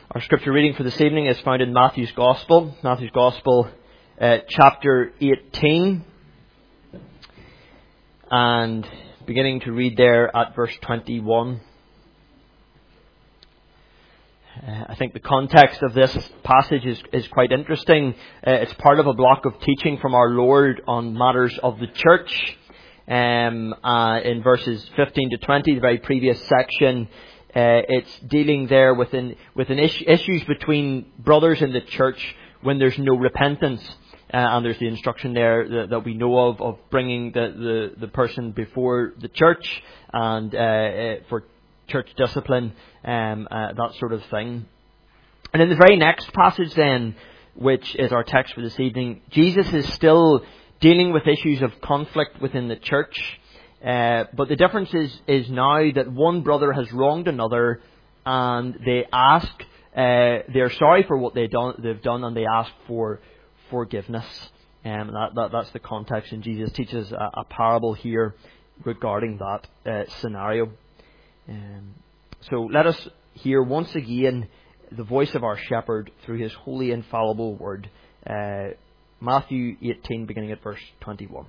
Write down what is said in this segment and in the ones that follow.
Our scripture reading for this evening is found in Matthew's Gospel, chapter 18, and beginning to read there at verse 21. I think the context of this passage is quite interesting. It's part of a block of teaching from our Lord on matters of the church. In verses 15 to 20, the very previous section, it's dealing there with issues between brothers in the church when there's no repentance. And there's the instruction there that we know of bringing the person before the church and for church discipline, that sort of thing. And in the very next passage then, which is our text for this evening, Jesus is still dealing with issues of conflict within the church. But the difference is now that one brother has wronged another, and they ask, they're sorry for what they've done, and they ask for forgiveness. That's the context, and Jesus teaches a parable here regarding that scenario. So let us hear once again the voice of our shepherd through his holy infallible word. Matthew 18, beginning at verse 21.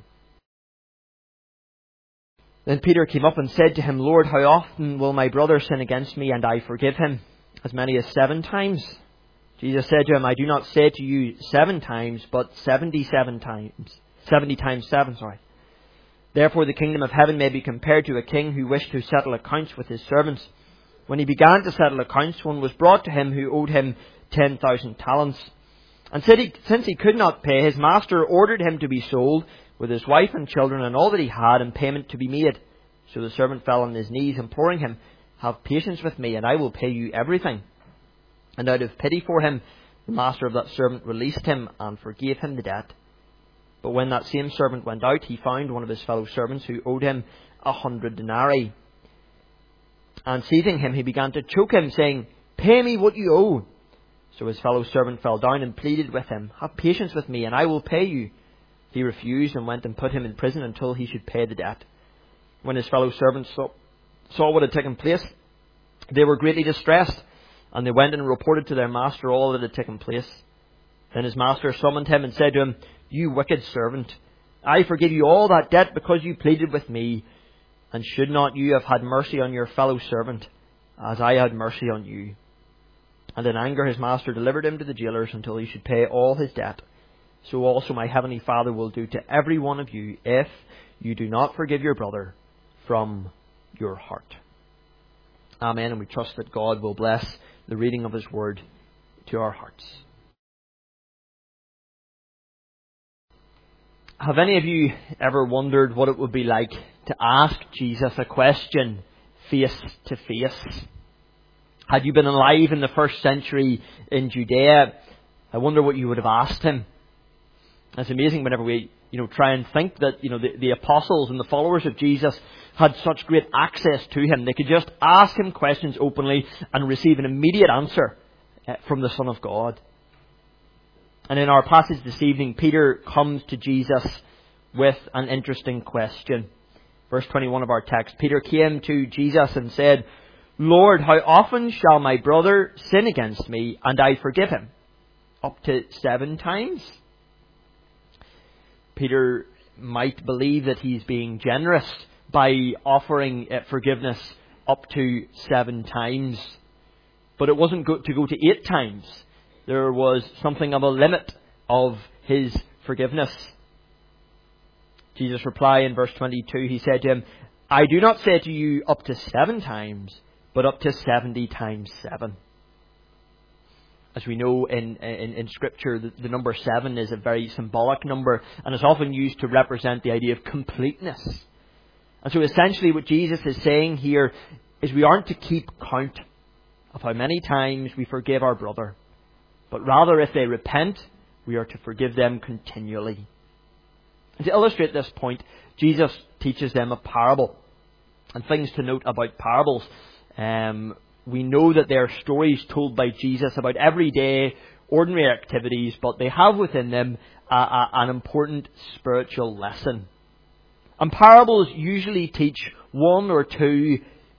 Then Peter came up and said to him, Lord, how often will my brother sin against me and I forgive him? As many as 7 times? Jesus said to him, I do not say to you 7 times, but 77 times. 70 times 7, sorry. Therefore the kingdom of heaven may be compared to a king who wished to settle accounts with his servants. When he began to settle accounts, one was brought to him who owed him 10,000 talents. And since he could not pay, his master ordered him to be sold, with his wife and children and all that he had, and payment to be made. So the servant fell on his knees, imploring him, Have patience with me, and I will pay you everything. And out of pity for him, the master of that servant released him and forgave him the debt. But when that same servant went out, he found one of his fellow servants who owed him 100 denarii. And seizing him, he began to choke him, saying, Pay me what you owe. So his fellow servant fell down and pleaded with him, Have patience with me, and I will pay you. He refused and went and put him in prison until he should pay the debt. When his fellow servants saw what had taken place, they were greatly distressed, and they went and reported to their master all that had taken place. Then his master summoned him and said to him, You wicked servant, I forgive you all that debt because you pleaded with me. And should not you have had mercy on your fellow servant, as I had mercy on you? And in anger his master delivered him to the jailers until he should pay all his debt. So also my heavenly Father will do to every one of you if you do not forgive your brother from your heart. Amen. And we trust that God will bless the reading of his word to our hearts. Have any of you ever wondered what it would be like to ask Jesus a question face to face? Had you been alive in the first century in Judea, I wonder what you would have asked him. It's amazing whenever we try and think that the apostles and the followers of Jesus had such great access to him. They could just ask him questions openly and receive an immediate answer from the Son of God. And in our passage this evening, Peter comes to Jesus with an interesting question. Verse 21 of our text, Peter came to Jesus and said, Lord, how often shall my brother sin against me and I forgive him? Up to 7 times? Peter might believe that he's being generous by offering forgiveness up to 7 times. But it wasn't to go to 8 times. There was something of a limit of his forgiveness. Jesus' reply in verse 22, he said to him, I do not say to you up to 7 times, but up to 70 times 7. As we know in Scripture, the number 7 is a very symbolic number and is often used to represent the idea of completeness. And so essentially what Jesus is saying here is we aren't to keep count of how many times we forgive our brother, but rather if they repent, we are to forgive them continually. And to illustrate this point, Jesus teaches them a parable. And things to note about parables. We know that they are stories told by Jesus about everyday, ordinary activities, but they have within them an important spiritual lesson. And parables usually teach 1 or 2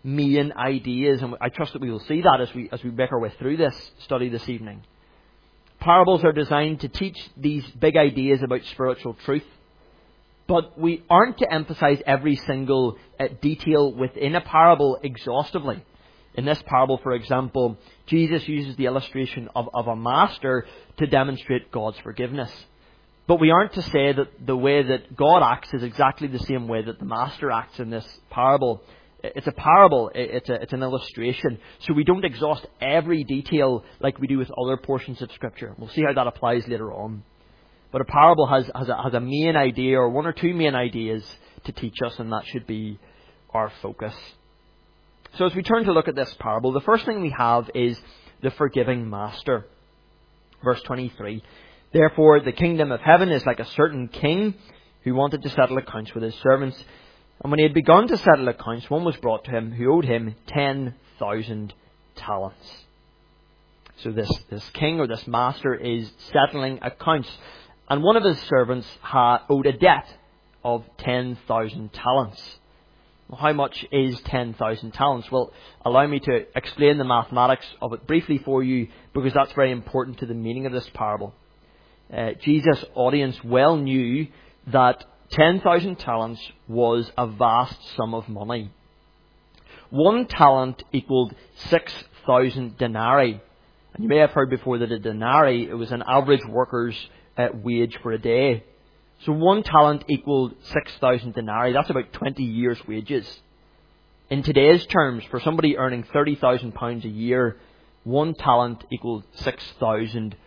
main ideas, and I trust that we will see that as we make our way through this study this evening. Parables are designed to teach these big ideas about spiritual truth, but we aren't to emphasize every single detail within a parable exhaustively. In this parable, for example, Jesus uses the illustration of a master to demonstrate God's forgiveness. But we aren't to say that the way that God acts is exactly the same way that the master acts in this parable. It's a parable, it's an illustration. So we don't exhaust every detail like we do with other portions of Scripture. We'll see how that applies later on. But a parable has a main idea, or one or two main ideas to teach us, and that should be our focus. So as we turn to look at this parable, the first thing we have is the forgiving master. Verse 23. Therefore, the kingdom of heaven is like a certain king who wanted to settle accounts with his servants. And when he had begun to settle accounts, one was brought to him who owed him 10,000 talents. So this king or this master is settling accounts. And one of his servants owed a debt of 10,000 talents. Well, how much is 10,000 talents? Well, allow me to explain the mathematics of it briefly for you, because that's very important to the meaning of this parable. Jesus' audience well knew that 10,000 talents was a vast sum of money. 1 talent equaled 6,000 denarii. And you may have heard before that a denarii, it was an average worker's wage for a day. So 1 talent equaled 6,000 denarii. That's about 20 years' wages. In today's terms, for somebody earning £30,000 a year, 1 talent equaled £600,000.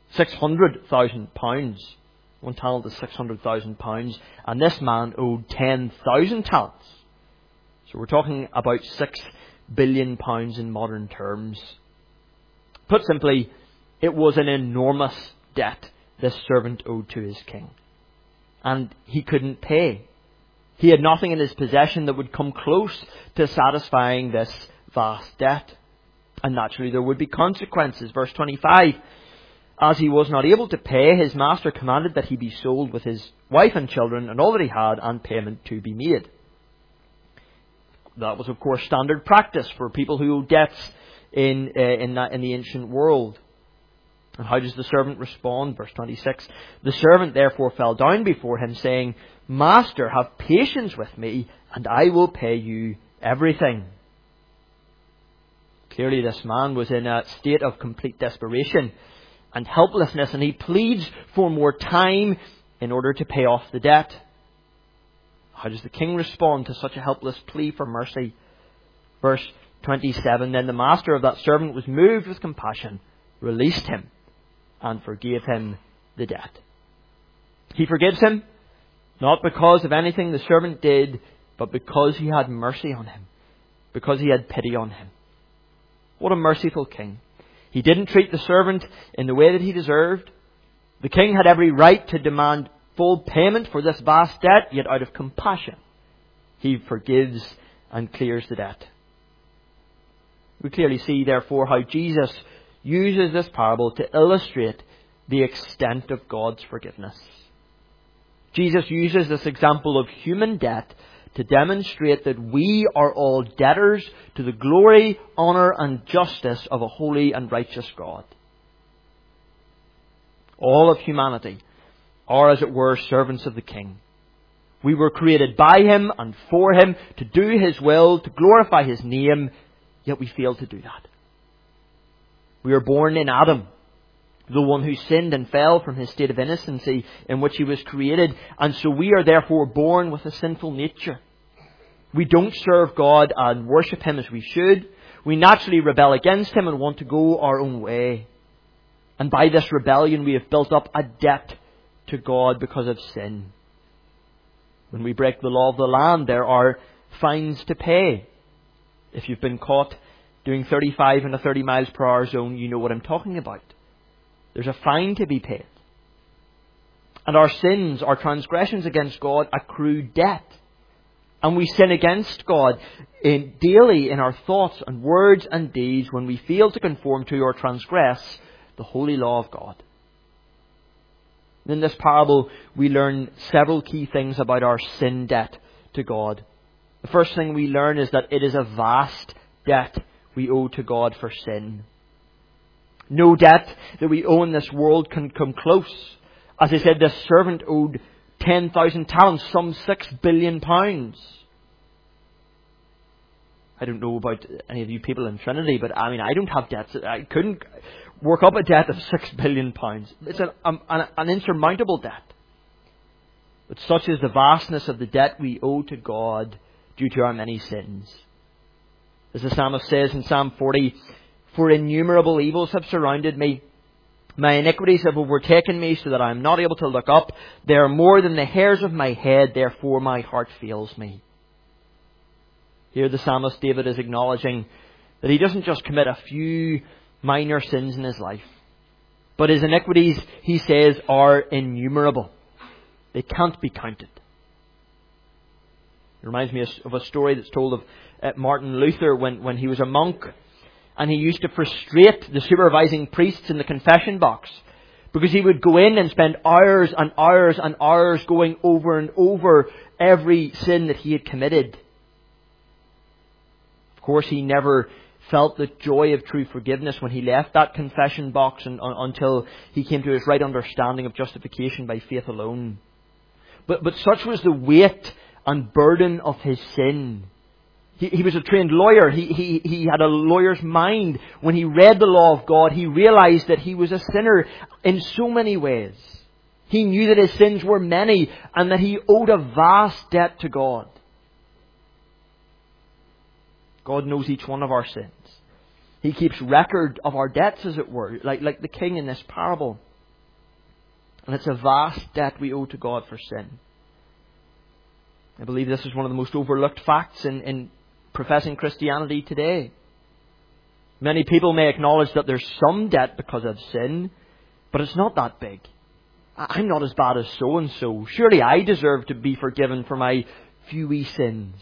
1 talent is £600,000, and this man owed 10,000 talents. So we're talking about £6 billion in modern terms. Put simply, it was an enormous debt this servant owed to his king. And he couldn't pay. He had nothing in his possession that would come close to satisfying this vast debt. And naturally there would be consequences. Verse 25. As he was not able to pay, his master commanded that he be sold with his wife and children and all that he had, and payment to be made. That was, of course, standard practice for people who owed debts in the ancient world. And how does the servant respond? Verse 26. The servant therefore fell down before him, saying, Master, have patience with me, and I will pay you everything. Clearly this man was in a state of complete desperation and helplessness, and he pleads for more time in order to pay off the debt. How does the king respond to such a helpless plea for mercy? Verse 27, Then the master of that servant was moved with compassion, released him, and forgave him the debt. He forgives him, not because of anything the servant did, but because he had mercy on him, because he had pity on him. What a merciful king. He didn't treat the servant in the way that he deserved. The king had every right to demand full payment for this vast debt, yet out of compassion, he forgives and clears the debt. We clearly see, therefore, how Jesus uses this parable to illustrate the extent of God's forgiveness. Jesus uses this example of human debt to demonstrate that we are all debtors to the glory, honour and justice of a holy and righteous God. All of humanity are, as it were, servants of the King. We were created by Him and for Him to do His will, to glorify His name, yet we fail to do that. We are born in Adam, the one who sinned and fell from his state of innocency in which he was created. And so we are therefore born with a sinful nature. We don't serve God and worship Him as we should. We naturally rebel against Him and want to go our own way. And by this rebellion we have built up a debt to God because of sin. When we break the law of the land, there are fines to pay. If you've been caught doing 35 in a 30 miles per hour zone, you know what I'm talking about. There's a fine to be paid. And our sins, our transgressions against God, accrue debt. And we sin against God daily in our thoughts and words and deeds when we fail to conform to or transgress the holy law of God. In this parable, we learn several key things about our sin debt to God. The first thing we learn is that it is a vast debt we owe to God for sin. No debt that we owe in this world can come close. As I said, this servant owed 10,000 talents, some £6 billion. I don't know about any of you people in Trinity, but I don't have debts. I couldn't work up a debt of £6 billion. It's an insurmountable debt. But such is the vastness of the debt we owe to God due to our many sins. As the psalmist says in Psalm 40, "For innumerable evils have surrounded me. My iniquities have overtaken me so that I am not able to look up. They are more than the hairs of my head, therefore my heart fails me." Here the psalmist David is acknowledging that he doesn't just commit a few minor sins in his life, but his iniquities, he says, are innumerable. They can't be counted. It reminds me of a story that's told of Martin Luther when he was a monk, and he used to frustrate the supervising priests in the confession box because he would go in and spend hours and hours and hours going over and over every sin that he had committed. Of course, he never felt the joy of true forgiveness when he left that confession box until he came to his right understanding of justification by faith alone. But such was the weight and burden of his sin. He was a trained lawyer. He had a lawyer's mind. When he read the law of God, he realized that he was a sinner in so many ways. He knew that his sins were many and that he owed a vast debt to God. God knows each one of our sins. He keeps record of our debts, as it were, like the king in this parable. And it's a vast debt we owe to God for sin. I believe this is one of the most overlooked facts in professing Christianity today. Many people may acknowledge that there's some debt because of sin, but it's not that big. I'm not as bad as so-and-so. Surely I deserve to be forgiven for my few wee sins.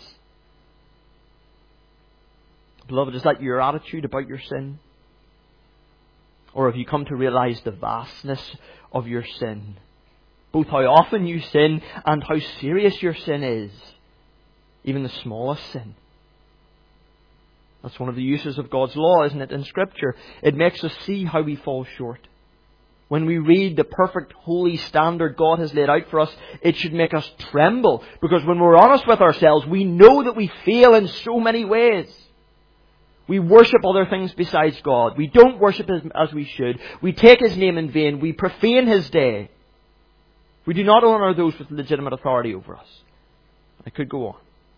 Beloved, is that your attitude about your sin? Or have you come to realize the vastness of your sin? Both how often you sin and how serious your sin is. Even the smallest sin. That's one of the uses of God's law, isn't it, in Scripture? It makes us see how we fall short. When we read the perfect, holy standard God has laid out for us, it should make us tremble. Because when we're honest with ourselves, we know that we fail in so many ways. We worship other things besides God. We don't worship Him as we should. We take His name in vain. We profane His day. We do not honour those with legitimate authority over us. I could go on.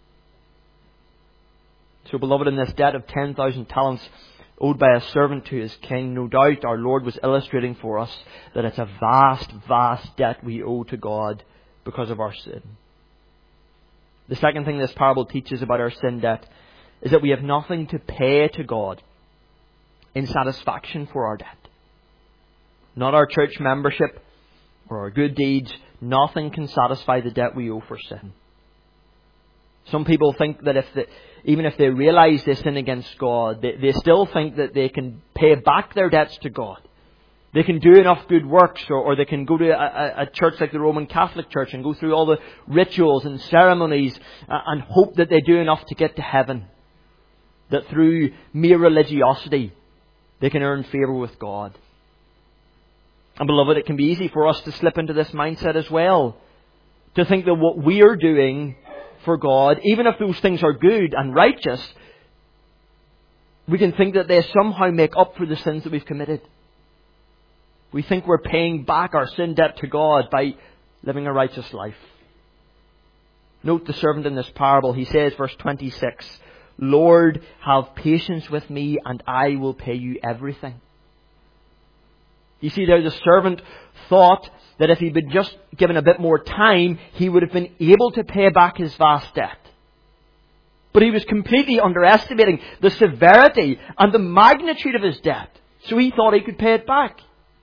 So, beloved, in this debt of 10,000 talents owed by a servant to his king, no doubt our Lord was illustrating for us that it's a vast, vast debt we owe to God because of our sin. The second thing this parable teaches about our sin debt is that we have nothing to pay to God in satisfaction for our debt. Not our church membership or our good deeds. Nothing can satisfy the debt we owe for sin. Some people think that even if they realize they sin against God, they still think that they can pay back their debts to God. They can do enough good works, or they can go to a church like the Roman Catholic Church and go through all the rituals and ceremonies and hope that they do enough to get to heaven. That through mere religiosity they can earn favour with God. And beloved, it can be easy for us to slip into this mindset as well. To think that what we are doing for God, even if those things are good and righteous, we can think that they somehow make up for the sins that we've committed. We think we're paying back our sin debt to God by living a righteous life. Note the servant in this parable. He says, verse 26, "Lord, have patience with me and I will pay you everything." You see there, the servant thought that if he'd been just given a bit more time, he would have been able to pay back his vast debt. But he was completely underestimating the severity and the magnitude of his debt. So he thought he could pay it back.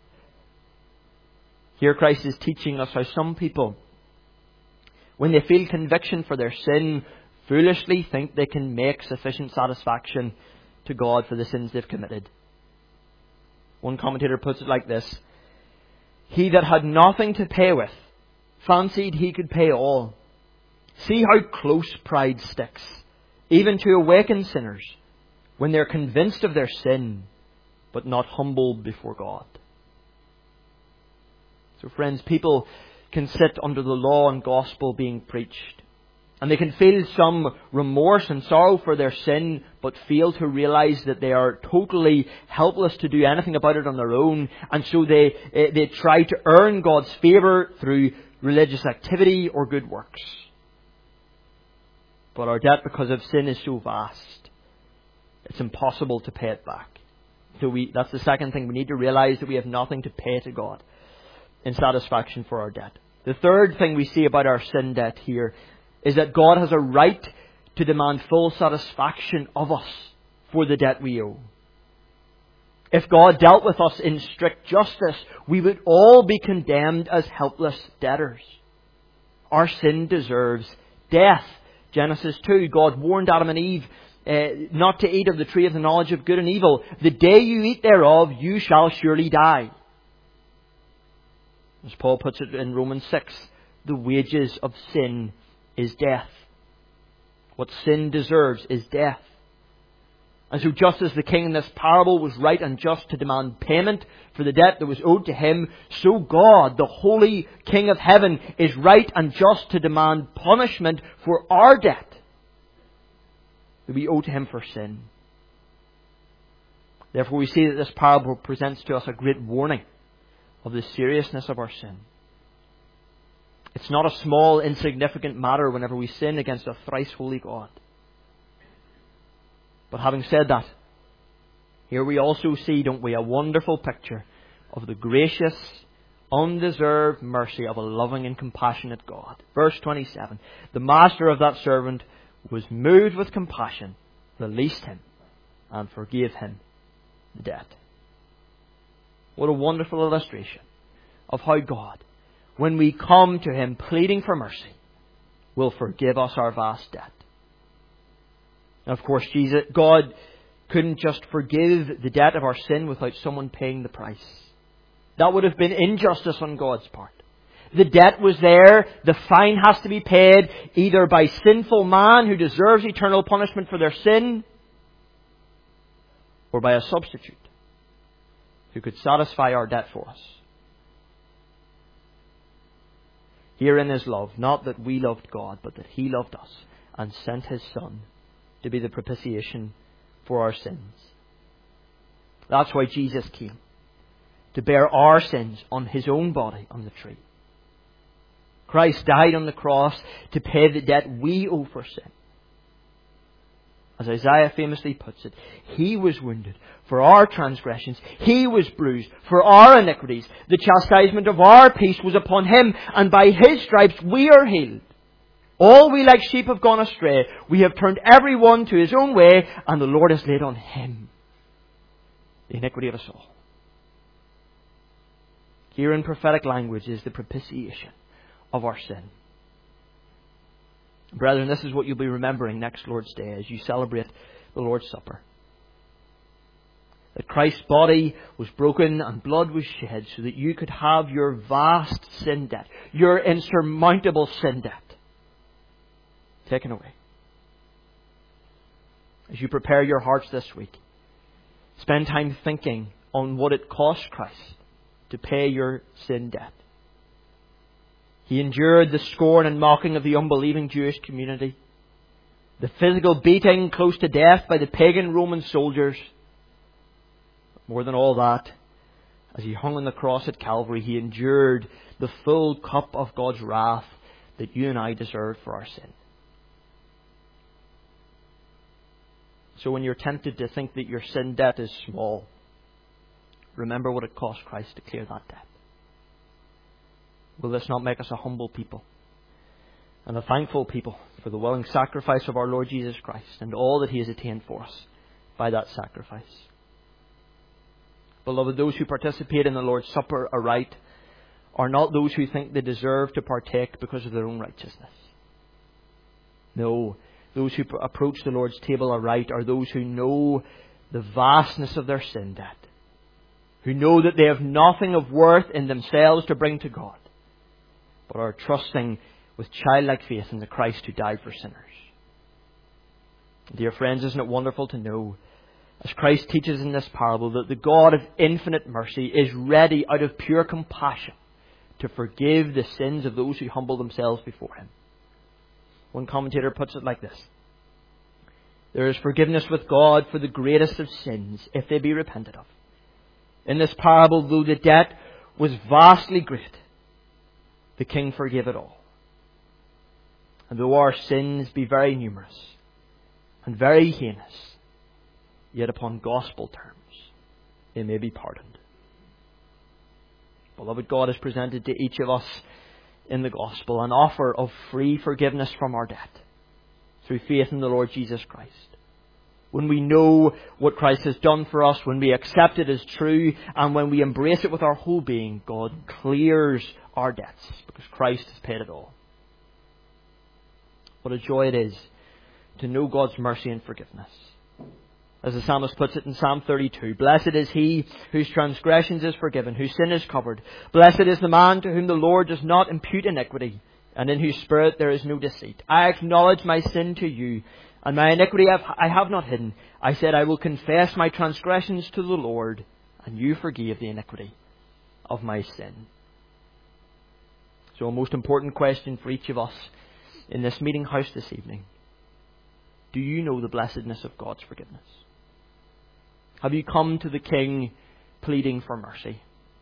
Here Christ is teaching us how some people, when they feel conviction for their sin, foolishly think they can make sufficient satisfaction to God for the sins they've committed. One commentator puts it like this: "He that had nothing to pay with fancied he could pay all. See how close pride sticks, even to awakened sinners, when they're convinced of their sin, but not humbled before God. So friends, people can sit under the law and gospel being preached, and they can feel some remorse and sorrow for their sin, but fail to realize that they are totally helpless to do anything about it on their own, and so they try to earn God's favour through religious activity or good works. But our debt because of sin is so vast, it's impossible to pay it back. So that's the second thing. We need to realize that we have nothing to pay to God in satisfaction for our debt. The third thing we see about our sin debt here is that God has a right to demand full satisfaction of us for the debt we owe. If God dealt with us in strict justice, we would all be condemned as helpless debtors. Our sin deserves death. Genesis 2, God warned Adam and Eve not to eat of the tree of the knowledge of good and evil. The day you eat thereof, you shall surely die. As Paul puts it in Romans 6, the wages of sin is death. What sin deserves is death. And so just as the king in this parable was right and just to demand payment for the debt that was owed to him, so God, the holy King of heaven, is right and just to demand punishment for our debt that we owe to him for sin. Therefore we see that this parable presents to us a great warning of the seriousness of our sin. It's not a small, insignificant matter whenever we sin against a thrice holy God. But having said that, here we also see, don't we, a wonderful picture of the gracious, undeserved mercy of a loving and compassionate God. Verse 27, the master of that servant was moved with compassion, released him, and forgave him the debt. What a wonderful illustration of how God, when we come to him pleading for mercy, will forgive us our vast debt. And of course, God couldn't just forgive the debt of our sin without someone paying the price. That would have been injustice on God's part. The debt was there. The fine has to be paid either by sinful man who deserves eternal punishment for their sin, or by a substitute who could satisfy our debt for us. Herein is love, not that we loved God, but that he loved us and sent his Son to be the propitiation for our sins. That's why Jesus came, to bear our sins on his own body on the tree. Christ died on the cross to pay the debt we owe for sin. As Isaiah famously puts it, he was wounded for our transgressions. He was bruised for our iniquities. The chastisement of our peace was upon him, and by his stripes we are healed. All we like sheep have gone astray. We have turned every one to his own way, and the Lord has laid on him the iniquity of us all. Here in prophetic language is the propitiation of our sin. Brethren, this is what you'll be remembering next Lord's Day as you celebrate the Lord's Supper. That Christ's body was broken and blood was shed so that you could have your vast sin debt, your insurmountable sin debt, taken away. As you prepare your hearts this week, spend time thinking on what it cost Christ to pay your sin debt. He endured the scorn and mocking of the unbelieving Jewish community, the physical beating close to death by the pagan Roman soldiers. More than all that, as he hung on the cross at Calvary, he endured the full cup of God's wrath that you and I deserve for our sin. So when you're tempted to think that your sin debt is small, remember what it cost Christ to clear that debt. Will this not make us a humble people and a thankful people for the willing sacrifice of our Lord Jesus Christ and all that he has attained for us by that sacrifice? Beloved, those who participate in the Lord's Supper aright are not those who think they deserve to partake because of their own righteousness. No, those who approach the Lord's table aright are those who know the vastness of their sin debt, who know that they have nothing of worth in themselves to bring to God, but are trusting with childlike faith in the Christ who died for sinners. Dear friends, isn't it wonderful to know, as Christ teaches in this parable, that the God of infinite mercy is ready out of pure compassion to forgive the sins of those who humble themselves before Him. One commentator puts it like this: there is forgiveness with God for the greatest of sins, if they be repented of. In this parable, though the debt was vastly great, the King forgave it all. And though our sins be very numerous and very heinous, yet upon gospel terms they may be pardoned. Beloved, God has presented to each of us in the gospel an offer of free forgiveness from our debt through faith in the Lord Jesus Christ. When we know what Christ has done for us, when we accept it as true, and when we embrace it with our whole being, God clears our debts because Christ has paid it all. What a joy it is to know God's mercy and forgiveness. As the psalmist puts it in Psalm 32, blessed is he whose transgressions is forgiven, whose sin is covered. Blessed is the man to whom the Lord does not impute iniquity, and in whose spirit there is no deceit. I acknowledge my sin to you, and my iniquity I have not hidden. I said, I will confess my transgressions to the Lord, and you forgave the iniquity of my sin. So a most important question for each of us in this meeting house this evening: do you know the blessedness of God's forgiveness? Have you come to the King pleading for mercy?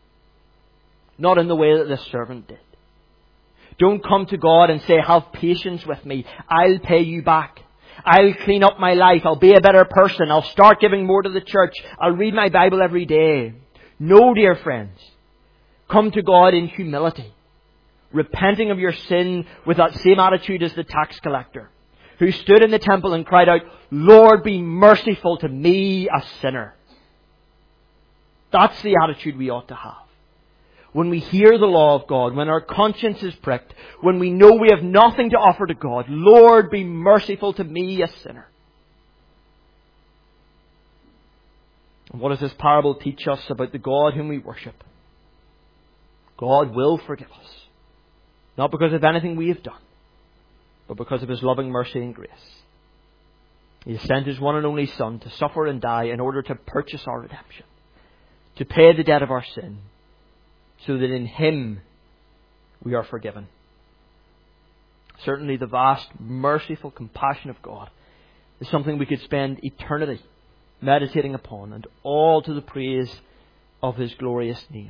Not in the way that this servant did. Don't come to God and say, have patience with me. I'll pay you back. I'll clean up my life. I'll be a better person. I'll start giving more to the church. I'll read my Bible every day. No, dear friends. Come to God in humility, repenting of your sin with that same attitude as the tax collector, who stood in the temple and cried out, Lord, be merciful to me, a sinner. That's the attitude we ought to have. When we hear the law of God, when our conscience is pricked, when we know we have nothing to offer to God, Lord, be merciful to me, a sinner. And what does this parable teach us about the God whom we worship? God will forgive us, not because of anything we have done, but because of His loving mercy and grace. He has sent His one and only Son to suffer and die in order to purchase our redemption, to pay the debt of our sin, so that in Him we are forgiven. Certainly the vast, merciful compassion of God is something we could spend eternity meditating upon, and all to the praise of His glorious name.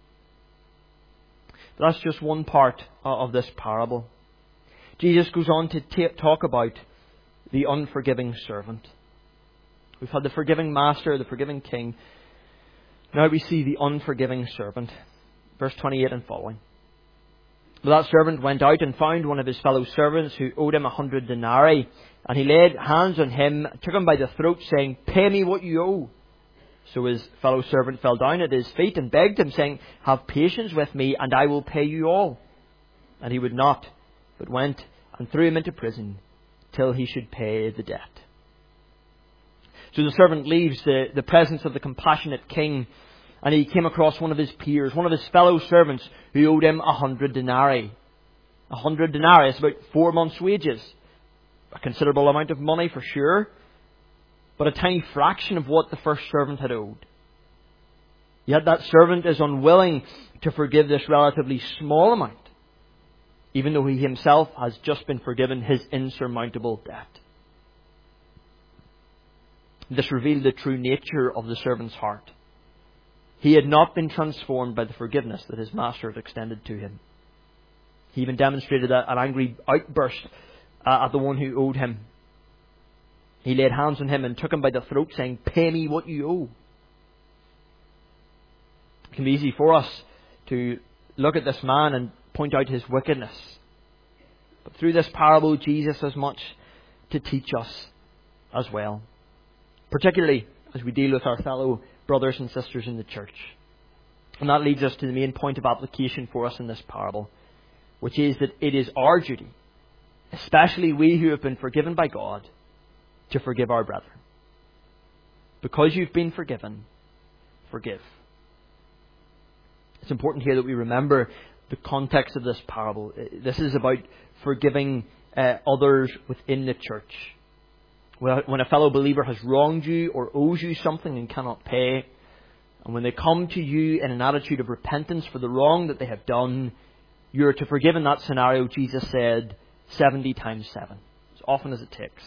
But that's just one part of this parable. Jesus goes on to talk about the unforgiving servant. We've had the forgiving master, the forgiving king. Now we see the unforgiving servant. Verse 28 and following. But that servant went out and found one of his fellow servants who owed him 100 denarii. And he laid hands on him, took him by the throat, saying, Pay me what you owe. So his fellow servant fell down at his feet and begged him, saying, Have patience with me, and I will pay you all. And he would not, but went and threw him into prison till he should pay the debt. So the servant leaves the presence of the compassionate king, and he came across one of his peers, one of his fellow servants, who owed him 100 denarii. 100 denarii is about 4 months' wages. A considerable amount of money for sure, but a tiny fraction of what the first servant had owed. Yet that servant is unwilling to forgive this relatively small amount, even though he himself has just been forgiven his insurmountable debt. This revealed the true nature of the servant's heart. He had not been transformed by the forgiveness that his master had extended to him. He even demonstrated an angry outburst at the one who owed him. He laid hands on him and took him by the throat, saying, Pay me what you owe. It can be easy for us to look at this man and point out his wickedness. But through this parable, Jesus has much to teach us as well, particularly as we deal with our fellow brothers and sisters in the church. And that leads us to the main point of application for us in this parable, which is that it is our duty, especially we who have been forgiven by God, to forgive our brethren. Because you've been forgiven, forgive. It's important here that we remember the context of this parable. This is about forgiving others within the church. When a fellow believer has wronged you or owes you something and cannot pay, and when they come to you in an attitude of repentance for the wrong that they have done, you're to forgive in that scenario, Jesus said, 70 times 7, as often as it takes.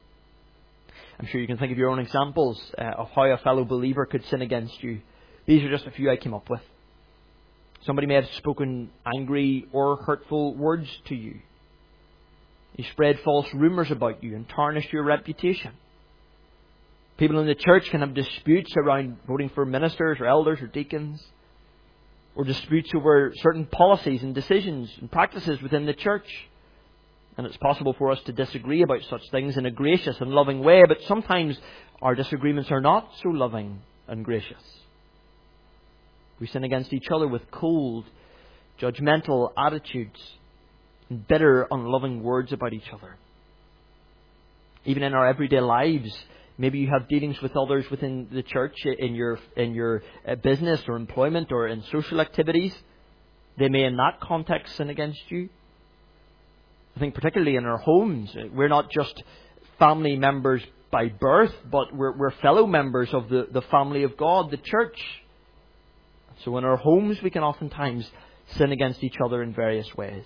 I'm sure you can think of your own examples of how a fellow believer could sin against you. These are just a few I came up with. Somebody may have spoken angry or hurtful words to you. He spread false rumours about you and tarnished your reputation. People in the church can have disputes around voting for ministers or elders or deacons, or disputes over certain policies and decisions and practices within the church. And it's possible for us to disagree about such things in a gracious and loving way, but sometimes our disagreements are not so loving and gracious. We sin against each other with cold, judgmental attitudes and bitter, unloving words about each other. Even in our everyday lives, maybe you have dealings with others within the church, in your business or employment or in social activities. They may in that context sin against you. I think particularly in our homes, we're not just family members by birth, but we're fellow members of the family of God, the church. So in our homes we can oftentimes sin against each other in various ways.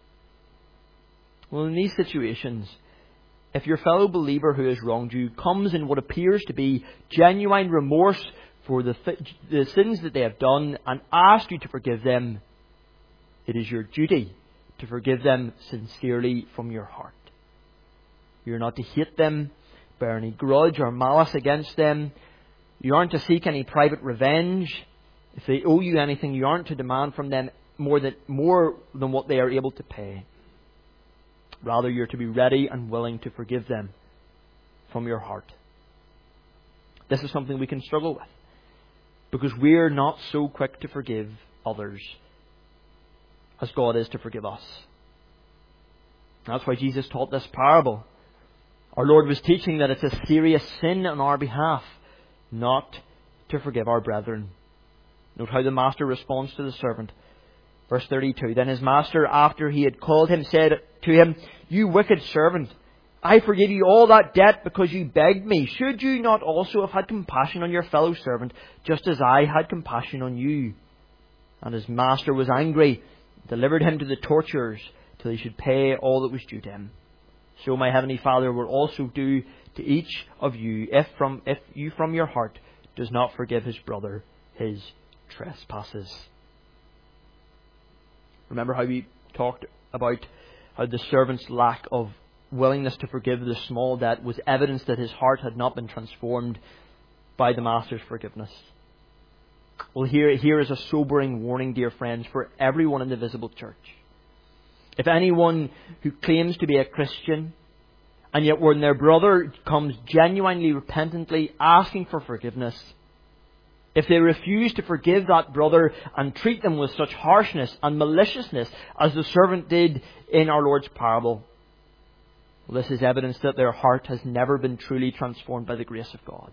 Well, in these situations, if your fellow believer who has wronged you comes in what appears to be genuine remorse for the sins that they have done and asks you to forgive them, it is your duty to forgive them sincerely from your heart. You are not to hate them, bear any grudge or malice against them. You aren't to seek any private revenge. If they owe you anything, you aren't to demand from them more than what they are able to pay. Rather, you're to be ready and willing to forgive them from your heart. This is something we can struggle with, because we're not so quick to forgive others as God is to forgive us. That's why Jesus taught this parable. Our Lord was teaching that it's a serious sin on our behalf not to forgive our brethren. Note how the master responds to the servant. Verse 32, Then his master, after he had called him, said to him, You wicked servant, I forgive you all that debt because you begged me. Should you not also have had compassion on your fellow servant, just as I had compassion on you? And his master was angry, delivered him to the torturers, till he should pay all that was due to him. So my heavenly Father will also do to each of you, if you from your heart does not forgive his brother his trespasses. Remember how we talked about how the servant's lack of willingness to forgive the small debt was evidence that his heart had not been transformed by the master's forgiveness. Well, here is a sobering warning, dear friends, for everyone in the visible church. If anyone who claims to be a Christian, and yet when their brother comes genuinely, repentantly, asking for forgiveness, if they refuse to forgive that brother and treat them with such harshness and maliciousness as the servant did in our Lord's parable, well, this is evidence that their heart has never been truly transformed by the grace of God.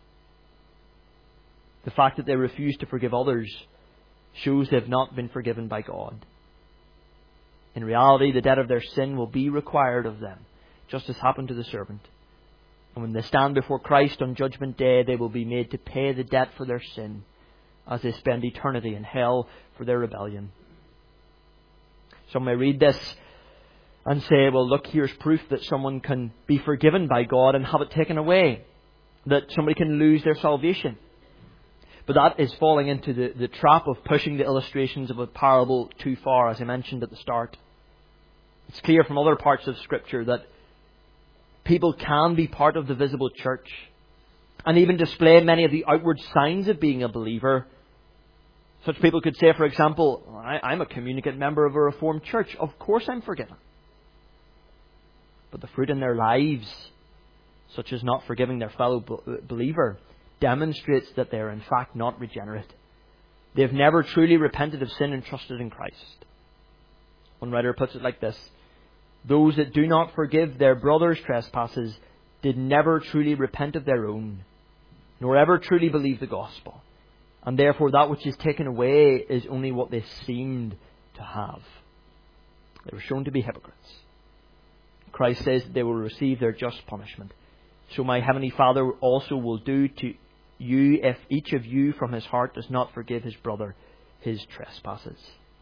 The fact that they refuse to forgive others shows they have not been forgiven by God. In reality, the debt of their sin will be required of them, just as happened to the servant. And when they stand before Christ on Judgment Day, they will be made to pay the debt for their sin as they spend eternity in hell for their rebellion. Some may read this and say, well, look, here's proof that someone can be forgiven by God and have it taken away, that somebody can lose their salvation. But that is falling into the trap of pushing the illustrations of a parable too far, as I mentioned at the start. It's clear from other parts of Scripture that people can be part of the visible church and even display many of the outward signs of being a believer. Such people could say, for example, I'm a communicant member of a Reformed church. Of course I'm forgiven. But the fruit in their lives, such as not forgiving their fellow believer, demonstrates that they are in fact not regenerate. They have never truly repented of sin and trusted in Christ. One writer puts it like this: Those that do not forgive their brother's trespasses did never truly repent of their own, nor ever truly believe the gospel. And therefore that which is taken away is only what they seemed to have. They were shown to be hypocrites. Christ says that they will receive their just punishment. So my heavenly Father also will do to you if each of you from his heart does not forgive his brother his trespasses.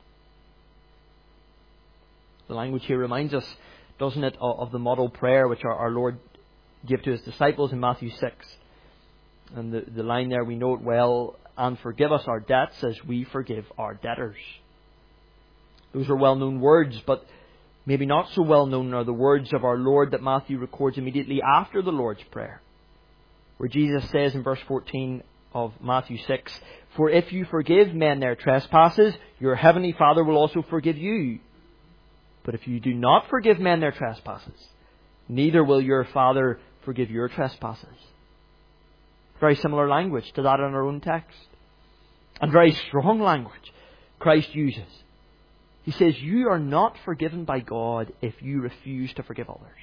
The language here reminds us, doesn't it, of the model prayer which our Lord gave to his disciples in Matthew 6. And the line there, we know it well, and forgive us our debts as we forgive our debtors. Those are well-known words, but maybe not so well-known are the words of our Lord that Matthew records immediately after the Lord's Prayer, where Jesus says in verse 14 of Matthew 6, "For if you forgive men their trespasses, your heavenly Father will also forgive you. But if you do not forgive men their trespasses, neither will your Father forgive your trespasses." Very similar language to that in our own text. And very strong language Christ uses. He says, you are not forgiven by God if you refuse to forgive others.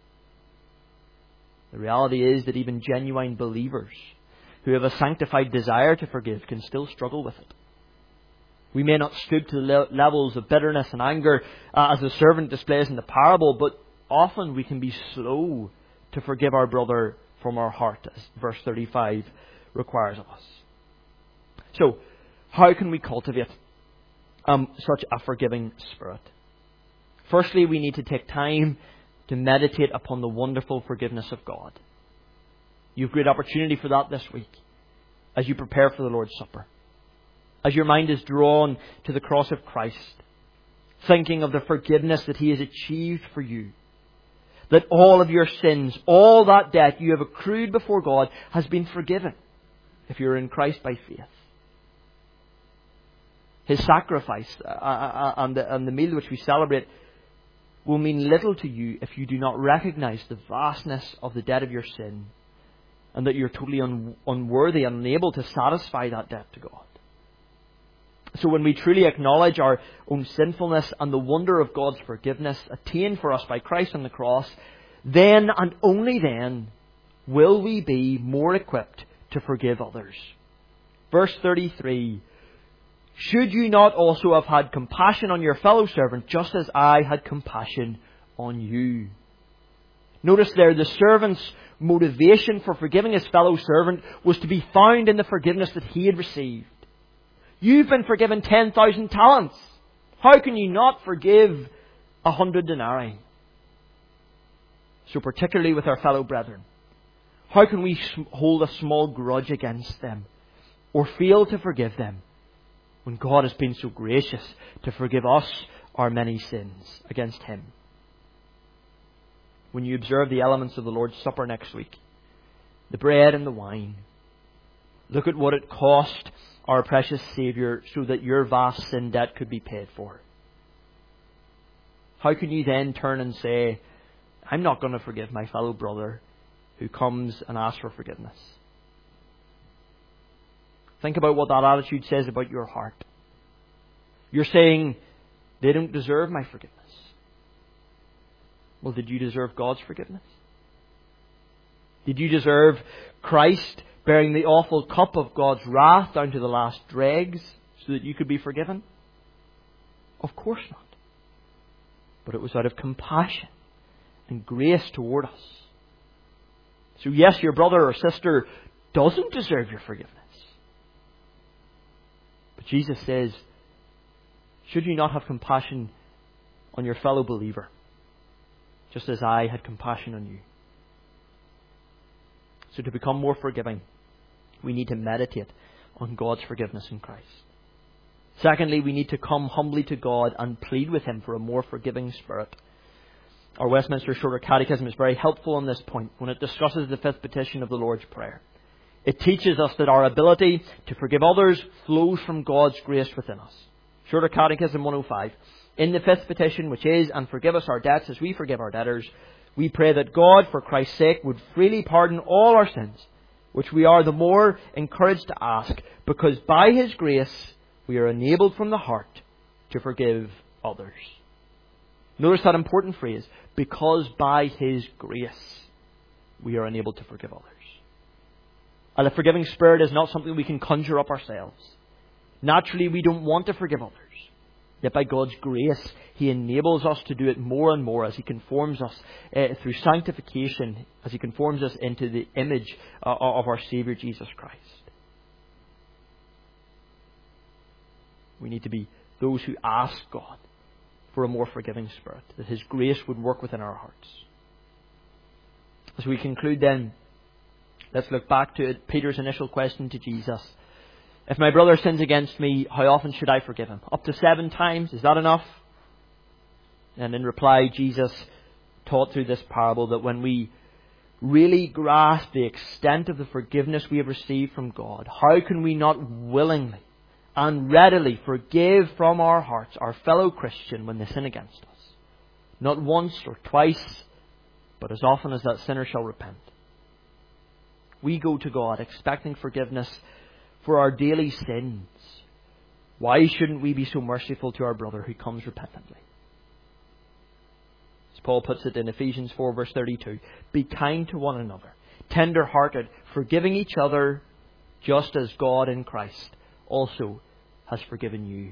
The reality is that even genuine believers who have a sanctified desire to forgive can still struggle with it. We may not stoop to the levels of bitterness and anger as the servant displays in the parable, but often we can be slow to forgive our brother from our heart, as verse 35 requires of us. So, how can we cultivate such a forgiving spirit? Firstly, we need to take time to meditate upon the wonderful forgiveness of God. You have great opportunity for that this week as you prepare for the Lord's Supper. As your mind is drawn to the cross of Christ, thinking of the forgiveness that He has achieved for you. That all of your sins, all that debt you have accrued before God has been forgiven if you're in Christ by faith. His sacrifice and the meal which we celebrate will mean little to you if you do not recognize the vastness of the debt of your sin and that you're totally unworthy and unable to satisfy that debt to God. So when we truly acknowledge our own sinfulness and the wonder of God's forgiveness attained for us by Christ on the cross, then and only then will we be more equipped to forgive others. Verse 33, "Should you not also have had compassion on your fellow servant, just as I had compassion on you?" Notice there, the servant's motivation for forgiving his fellow servant was to be found in the forgiveness that he had received. You've been forgiven 10,000 talents. How can you not forgive 100 denarii? So particularly with our fellow brethren, how can we hold a small grudge against them or fail to forgive them when God has been so gracious to forgive us our many sins against Him? When you observe the elements of the Lord's Supper next week, the bread and the wine, look at what it cost our precious Saviour so that your vast sin debt could be paid for. How can you then turn and say, I'm not going to forgive my fellow brother who comes and asks for forgiveness? Think about what that attitude says about your heart. You're saying, they don't deserve my forgiveness. Well, did you deserve God's forgiveness? Did you deserve Christ bearing the awful cup of God's wrath down to the last dregs so that you could be forgiven? Of course not. But it was out of compassion and grace toward us. So yes, your brother or sister doesn't deserve your forgiveness. But Jesus says, should you not have compassion on your fellow believer, just as I had compassion on you? So to become more forgiving, we need to meditate on God's forgiveness in Christ. Secondly, we need to come humbly to God and plead with Him for a more forgiving spirit. Our Westminster Shorter Catechism is very helpful on this point when it discusses the fifth petition of the Lord's Prayer. It teaches us that our ability to forgive others flows from God's grace within us. Shorter Catechism 105. In the fifth petition, which is, and forgive us our debts as we forgive our debtors, we pray that God, for Christ's sake, would freely pardon all our sins, which we are the more encouraged to ask, because by His grace we are enabled from the heart to forgive others. Notice that important phrase, because by His grace we are enabled to forgive others. And a forgiving spirit is not something we can conjure up ourselves. Naturally, we don't want to forgive others. Yet by God's grace, He enables us to do it more and more as He conforms us through sanctification, as He conforms us into the image of our Saviour Jesus Christ. We need to be those who ask God for a more forgiving spirit, that His grace would work within our hearts. As we conclude then, let's look back to Peter's initial question to Jesus. If my brother sins against me, how often should I forgive him? Up to 7 times? Is that enough? And in reply, Jesus taught through this parable that when we really grasp the extent of the forgiveness we have received from God, how can we not willingly and readily forgive from our hearts our fellow Christian when they sin against us? Not once or twice, but as often as that sinner shall repent. We go to God expecting forgiveness for our daily sins. Why shouldn't we be so merciful to our brother who comes repentantly? As Paul puts it in Ephesians 4 verse 32, be kind to one another, tender-hearted, forgiving each other, just as God in Christ also has forgiven you.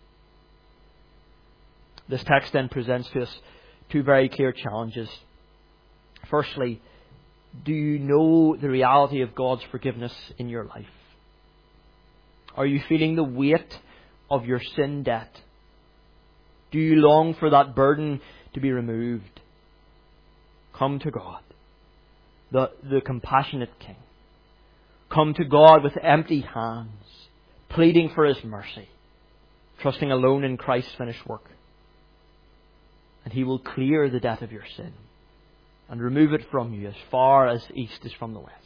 This text then presents to us 2 very clear challenges. Firstly, do you know the reality of God's forgiveness in your life? Are you feeling the weight of your sin debt? Do you long for that burden to be removed? Come to God, the compassionate King. Come to God with empty hands, pleading for His mercy, trusting alone in Christ's finished work. And He will clear the debt of your sin and remove it from you as far as east is from the west.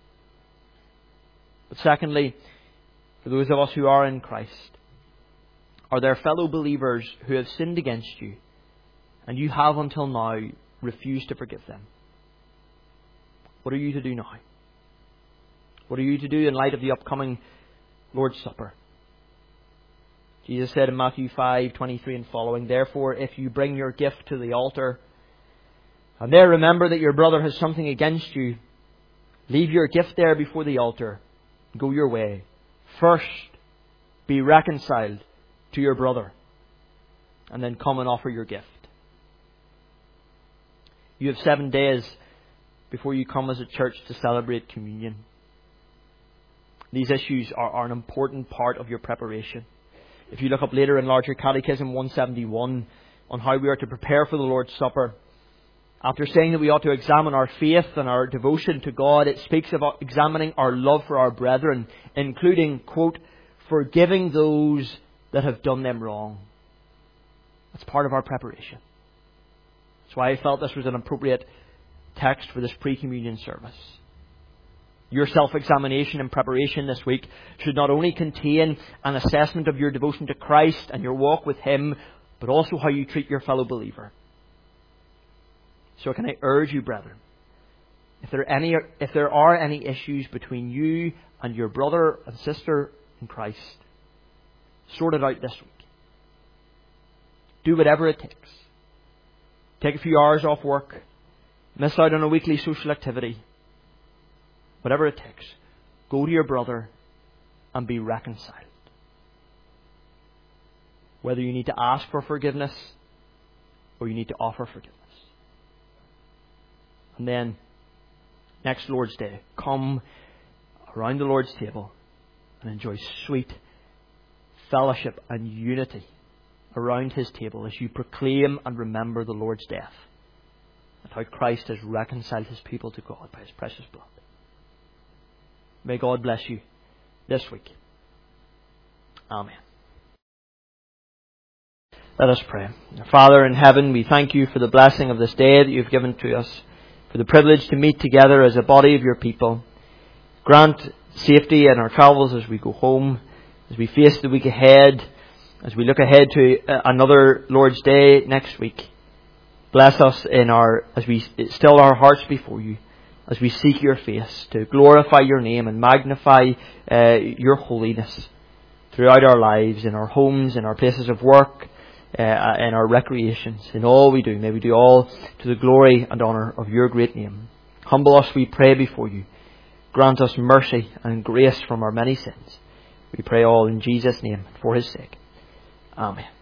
But secondly, for those of us who are in Christ, are there fellow believers who have sinned against you and you have until now refused to forgive them? What are you to do now? What are you to do in light of the upcoming Lord's Supper? Jesus said in Matthew 5:23 and following, therefore, if you bring your gift to the altar, and there remember that your brother has something against you, leave your gift there before the altar, and go your way. First, be reconciled to your brother, and then come and offer your gift. You have 7 days before you come as a church to celebrate communion. These issues are an important part of your preparation. If you look up later in Larger Catechism 171 on how we are to prepare for the Lord's Supper, after saying that we ought to examine our faith and our devotion to God, it speaks about examining our love for our brethren, including, quote, forgiving those that have done them wrong. That's part of our preparation. That's why I felt this was an appropriate text for this pre-communion service. Your self-examination and preparation this week should not only contain an assessment of your devotion to Christ and your walk with Him, but also how you treat your fellow believer. So can I urge you, brethren, if there are any issues between you and your brother and sister in Christ, sort it out this week. Do whatever it takes. Take a few hours off work. Miss out on a weekly social activity. Whatever it takes. Go to your brother and be reconciled. Whether you need to ask for forgiveness or you need to offer forgiveness. And then, next Lord's Day, come around the Lord's table and enjoy sweet fellowship and unity around His table as you proclaim and remember the Lord's death and how Christ has reconciled His people to God by His precious blood. May God bless you this week. Amen. Let us pray. Father in heaven, we thank You for the blessing of this day that You've given to us, for the privilege to meet together as a body of Your people. Grant safety in our travels as we go home, as we face the week ahead, as we look ahead to another Lord's Day next week. Bless us as we still our hearts before You, as we seek Your face to glorify Your name and magnify Your holiness throughout our lives, in our homes, in our places of work, in our recreations, in all we do. May we do all to the glory and honour of Your great name. Humble us, we pray, before You. Grant us mercy and grace from our many sins. We pray all in Jesus' name, for His sake. Amen.